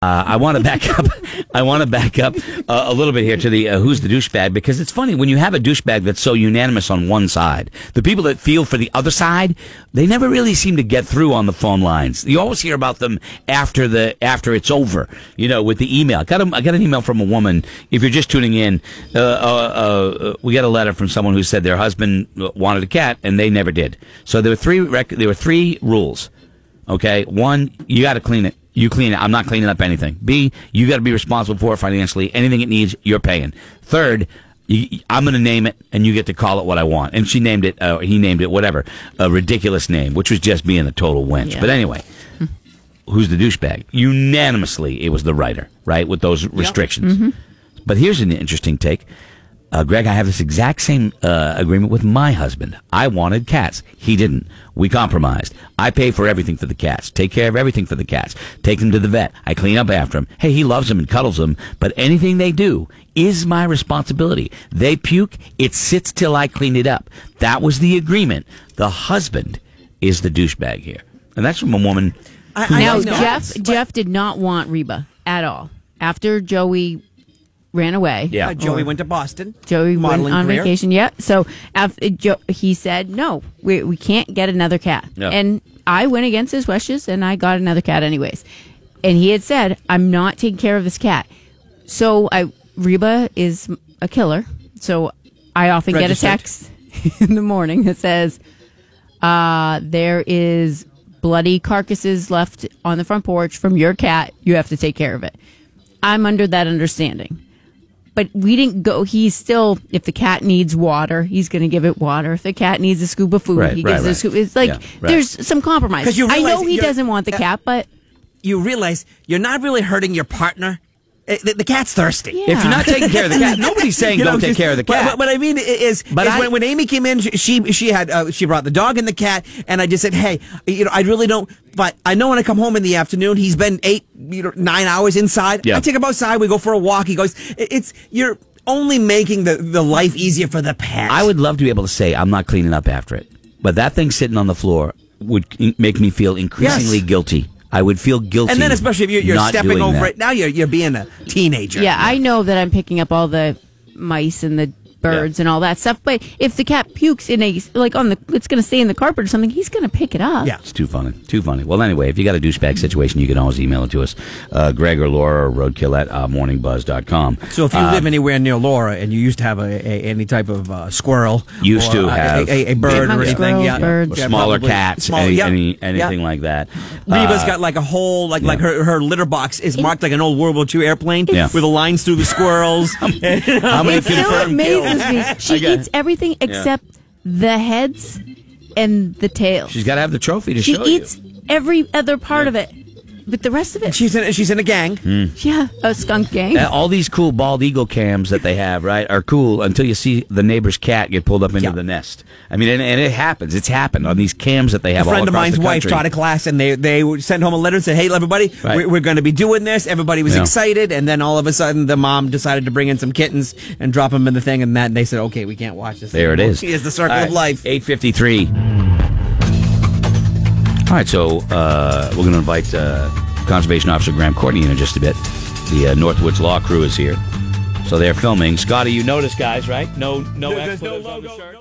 I want to back up. I want to back up a little bit here to the who's the douchebag, because it's funny when you have a douchebag that's so unanimous on one side. The people that feel for the other side, they never really seem to get through on the phone lines. You always hear about them after it's over. You know, with the email. I got an email from a woman. If you're just tuning in, we got a letter from someone who said their husband wanted a cat and they never did. So there were three rules. Okay, 1, you got to clean it. You clean it. I'm not cleaning up anything. B, you got to be responsible for it financially. Anything it needs, you're paying. Third, I'm going to name it, and you get to call it what I want. And she named it, he named it, whatever, a ridiculous name, which was just being a total wench. Yeah. But anyway, who's the douchebag? Unanimously, it was the writer, right, with those restrictions. Mm-hmm. But here's an interesting take. Greg, I have this exact same agreement with my husband. I wanted cats. He didn't. We compromised. I pay for everything for the cats. Take care of everything for the cats. Take them to the vet. I clean up after them. Hey, he loves them and cuddles them, but anything they do is my responsibility. They puke, it sits till I clean it up. That was the agreement. The husband is the douchebag here. And that's from a woman. Now, Jeff did not want Reba at all. After Joey ran away. Yeah, Joey went to Boston. Joey went on vacation. Yeah, so after he said, "No, we can't get another cat." No. And I went against his wishes, and I got another cat anyways. And he had said, "I'm not taking care of this cat." So Reba is a killer. So I often get a text in the morning that says, "There is bloody carcasses left on the front porch from your cat. You have to take care of it." I'm under that understanding. But we didn't go. He's still, if the cat needs water, he's going to give it water. If the cat needs a scoop of food, he gives it a scoop. It's like, there's some compromise. I know he doesn't want the cat, but you realize you're not really hurting your partner. The cat's thirsty. Yeah. If you're not taking care of the cat, nobody's saying don't take care of the cat. What I mean is when Amy came in, she brought the dog and the cat, and I just said, hey, I really don't. But I know when I come home in the afternoon, he's been 9 hours inside. Yeah. I take him outside. We go for a walk. He goes, you're only making the life easier for the pet. I would love to be able to say I'm not cleaning up after it, but that thing sitting on the floor would make me feel increasingly guilty. I would feel guilty. And then especially if you're stepping over it. Now you're being a teenager. Yeah, I know that I'm picking up all the mice and the birds and all that stuff. But if the cat pukes it's going to stay in the carpet or something, he's going to pick it up. Yeah, it's too funny. Too funny. Well, anyway, if you got a douchebag situation, you can always email it to us. Greg or Laura or roadkill at morningbuzz.com. So if you live anywhere near Laura and you used to have any type of squirrel, have a bird or anything, birds. Or smaller cats, anything like that. Reba's got like a whole her litter box is marked like an old World War II airplane with the lines through the squirrels. How many confirmed kills? She eats everything except the heads and the tail. She's got to have the trophy to show you. She eats every other part of it. But the rest of it... She's in a gang. Yeah, a skunk gang. All these cool bald eagle cams that they have, right, are cool until you see the neighbor's cat get pulled up into the nest. I mean, and it happens. It's happened on these cams that they have all across the country. A friend of mine's wife taught a class, and they would send home a letter and say, hey, everybody, we're going to be doing this. Everybody was excited, and then all of a sudden the mom decided to bring in some kittens and drop them in the thing, and they said, okay, we can't watch this There anymore. it is. Here's the circle of life. 8:53. All right, so we're going to invite Conservation Officer Graham Courtney in just a bit. The Northwoods Law Crew is here. So they're filming. Scotty, you notice, guys, right? No X on the shirt.